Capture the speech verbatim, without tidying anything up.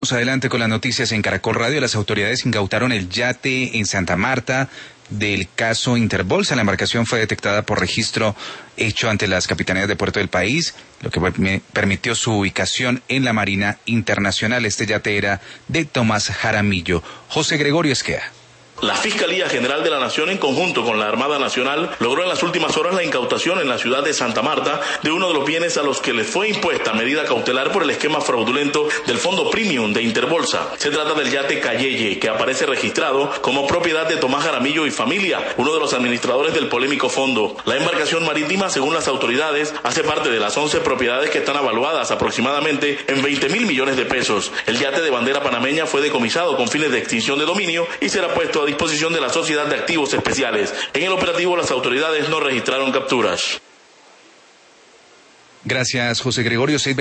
Adelante con las noticias en Caracol Radio. Las autoridades incautaron el yate en Santa Marta del caso Interbolsa. La embarcación fue detectada por registro hecho ante las capitanías de puerto del país, lo que permitió su ubicación en la Marina Internacional. Este yate era de Tomás Jaramillo. José Gregorio Esqueda. La Fiscalía General de la Nación, en conjunto con la Armada Nacional, logró en las últimas horas la incautación en la ciudad de Santa Marta de uno de los bienes a los que les fue impuesta medida cautelar por el esquema fraudulento del Fondo Premium de Interbolsa. Se trata del yate Cayeye, que aparece registrado como propiedad de Tomás Jaramillo y familia, uno de los administradores del polémico fondo. La embarcación marítima, según las autoridades, hace parte de las once propiedades que están avaluadas aproximadamente en veinte mil millones de pesos. El yate de bandera panameña fue decomisado con fines de extinción de dominio y será puesto a disposición de la Sociedad de Activos Especiales. En el operativo, las autoridades no registraron capturas. Gracias, José Gregorio.